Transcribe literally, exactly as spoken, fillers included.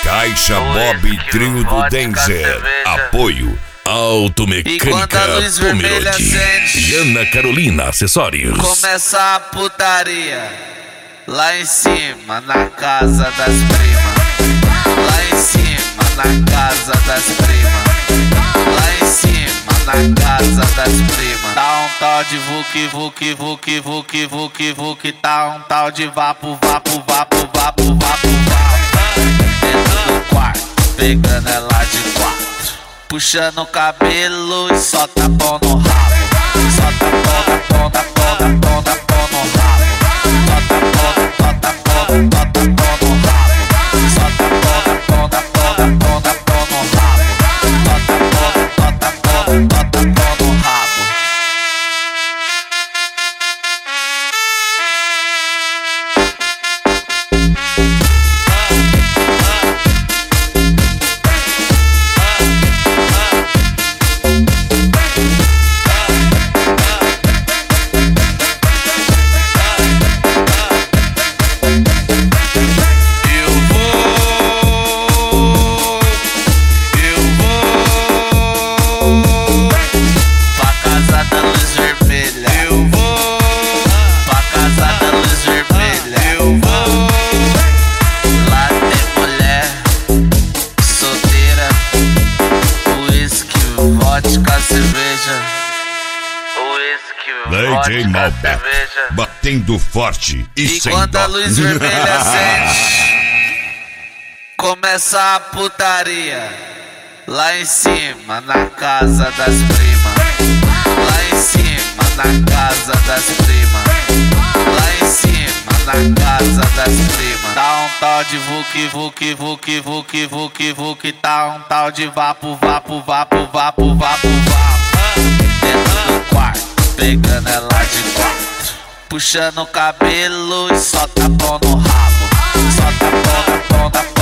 Caixa Bob Trio do Danger. Apoio Automecânica Pomerode. Ana Carolina Acessórios. Começa a putaria lá em cima, na casa das primas. Lá em cima, na casa das primas. Lá em cima, na casa das primas. Tá um tal de vuki, vuki, vuki, vuki, vuki, vuki. Tá um tal de vapo, vapo, vapo, vapo, vapo, vapo. Dentro do quarto, pegando ela de quatro. Puxando o cabelo e solta pão no rabo. Solta pão, da pão, da pão, da pão, da pão no rabo. Solta pão, solta pão, solta pão no rabo. Solta pão, da pão, da pão, da pão, da pão no rabo. Solta pão, solta pão, solta pão no rabo. D J Malbec, batendo forte e, e sem quando dó. a luz vermelha acende, começa a putaria lá em cima, na casa das primas. Lá em cima, na casa das primas. Lá em cima, na casa das primas. Tá um tal de vuki, vuki, vuki, vuki, vuki, vuki. Tá um tal de vapo, vapo, vapo, vapo, vapo, vapo. Dentro do quarto, pegando ela de quatro. Puxando o cabelo e solta pão no rabo. Solta pão, da pão, da pão.